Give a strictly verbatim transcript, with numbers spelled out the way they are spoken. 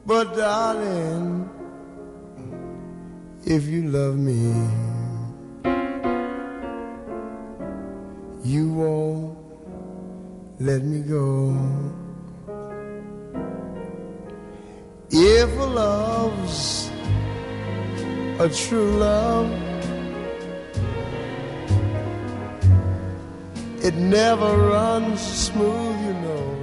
But darling, if you love me, you won't let me go. If a love's a true love, it never runs smooth, you know.